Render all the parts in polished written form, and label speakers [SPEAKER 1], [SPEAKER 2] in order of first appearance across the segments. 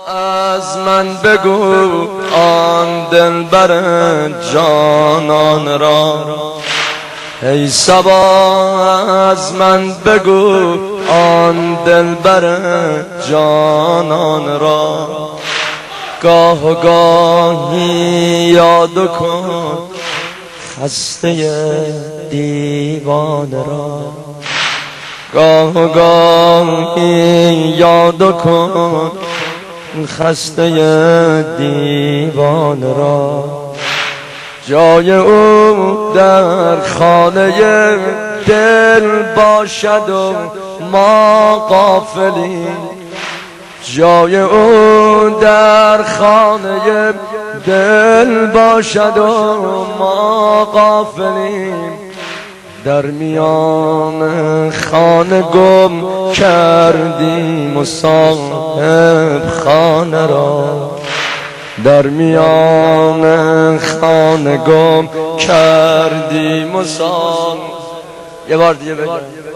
[SPEAKER 1] از من بگو آن دلبر جانان را، ای صبا از من بگو آن دلبر جانان را. گاه و گاهی یاد کن خسته دیوانه را، گاه و گاهی یاد کن خسته دیوانه را. جای او در خانه دل باشد و ما غافلیم، جای او در خانه دل باشد و ما غافلیم. در میان خانه گم کردیم و صاحب خانه را، در میان خانه گم کردیم و یه بار دیگه بگم.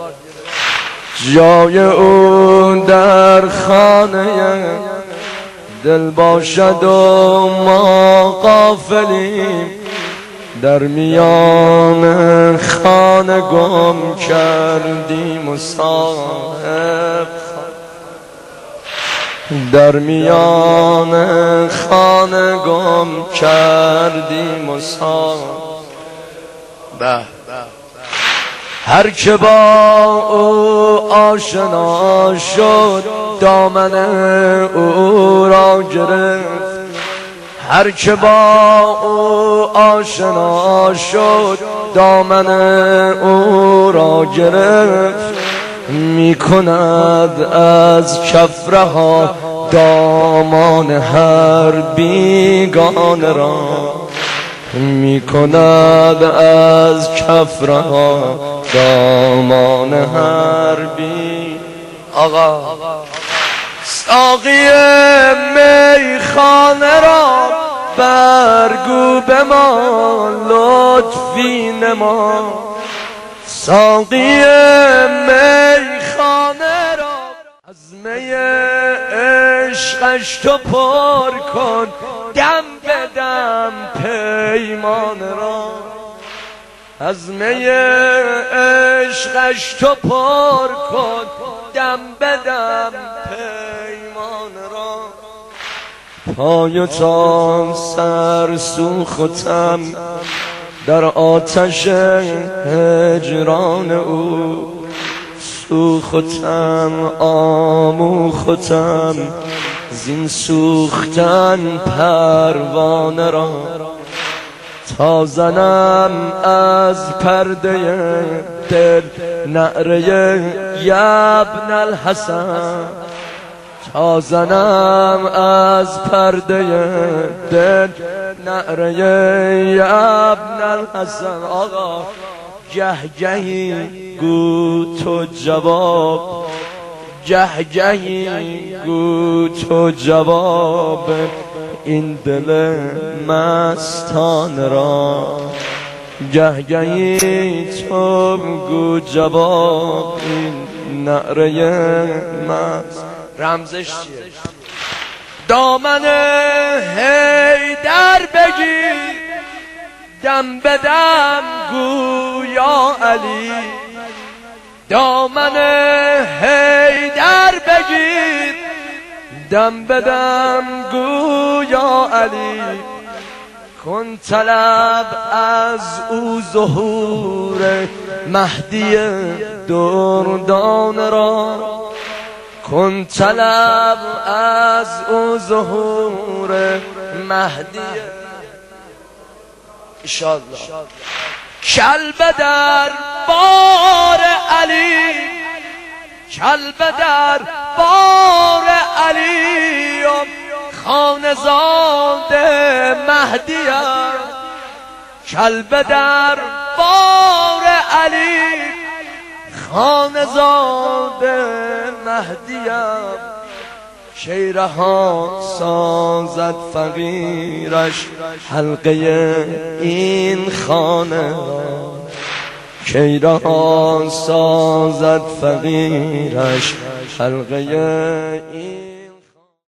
[SPEAKER 1] جای او در خانه دل باشد و ما غافلیم، در میان خانه گم کردیم و صاحب، در میان خانه گم کردیم و صاحب. هر که با او آشنا شد دامن او را گرفت، هر که با او آشنا شد دامن او را گرفت. می کند از کف رها دامان هر بیگانه را، می کند از کف رها دامان هر بی. آقا ساقی میخانه را برگو به ما لطفی نما، ساقی میخانه را از می عشقش تو پر کن دم به دم پیمان را، از می عشقش تو پر کن دم به دم پیمان را. پای تا سر سوختم در آتش هجران او، سوختم آموختم زین سوختن پروانه را. تا زنم از پرده دل نعره یابن الحسن، تا زنم از پرده دل نعره یابن الحسن. آقا گهگهی گو تو جواب، گهگهی گو تو جواب این دل مستان را، گهگهی تو گو جواب این نعره مست. رمزش چیه؟ دامن حیدر بگیر دم به دم گو یا علی، دامن حیدر بگیر دم به دم گو یا علی. کن طلب از او ظهور مهدی دردان را، کن طلب از او ظهور مهدی انشاءالله. کلب در بار علی، کلب در بار علی خانزاد مهدی، کلب در بار علی خانزاد مهدی. شیرها سازد فقیرش حلقه این خانه، شیرها سازد فقیرش حلقه این